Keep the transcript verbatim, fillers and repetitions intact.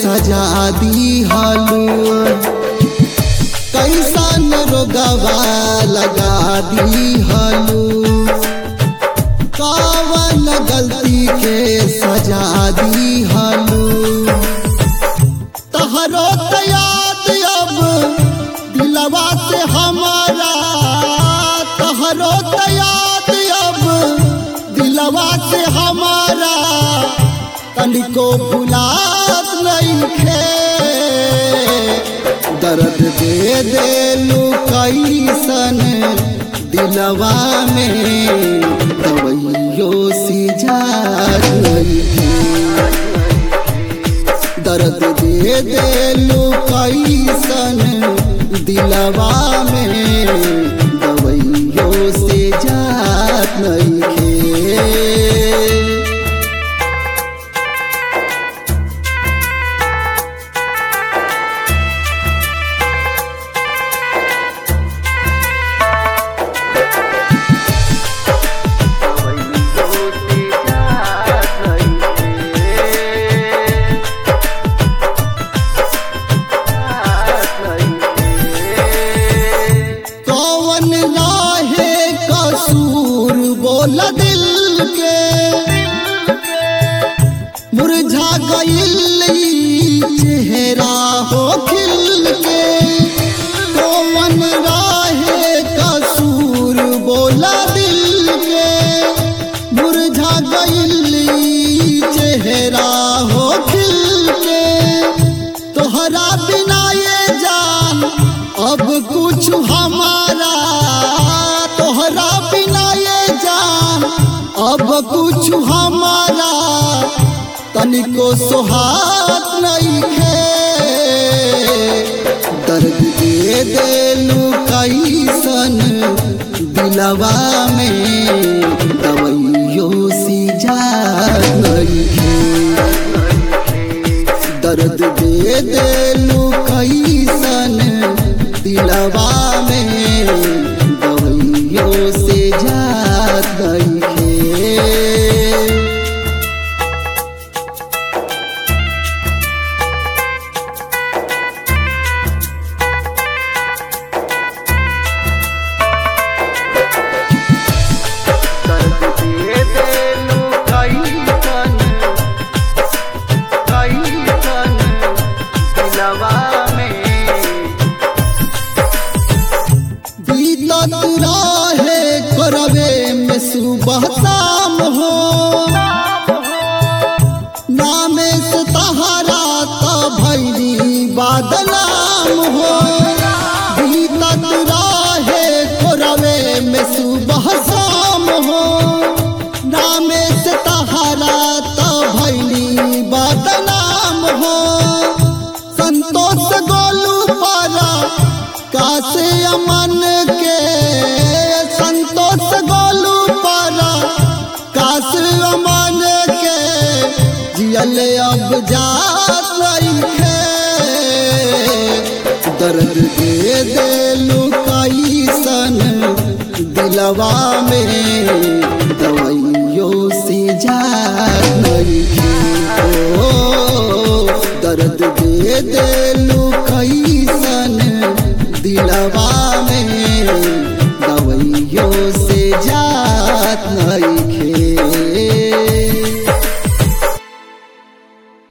सजा दी हालू कैसन रोगवा लगा दी हालू कवन गलती के सजा दी हालू तहरो याद अब दिलवा से हमारा तहरो याद अब दिलवा से हमारा तनिको भुलात नहीं खे दर्द दे देलू कैसन दिलवा में दवाइयो सी जा दर्द दे देलू कैसन दिलवा में दवाइयो से जात नहीं खे बोला दिल के मुरझा गइल चेहरा हो खिल के कौन राहे कसूर बोला दिल के मुरझा गइल चेहरा हो खिल के तोहरा बिना ये जान अब कुछ हमारा तोहरा बिना अब कुछ हमारा तनिको सोहात नहीं खे दर्द दे देलू कैसन दिलवा में दवाइयो सी जा नहीं खे दर्द दे देलू कैसन दिलवा में दवाइयो से जा नहीं राहे करवे में सुबह शाम हो नामे से तहरा तो भैरी बादनाम हो बीतत राहे करवे में सुबह शाम हो नामे से तहरा तो भैरी बादनाम हो संतोष गोलू पारा कासे अमन के संतोष गोलू पारा काश अमन के जियल अब जात नहीं खे दर्द दे देलू कैसन दिलवा में दवाइयो से जात नहीं खे दर्द दे दे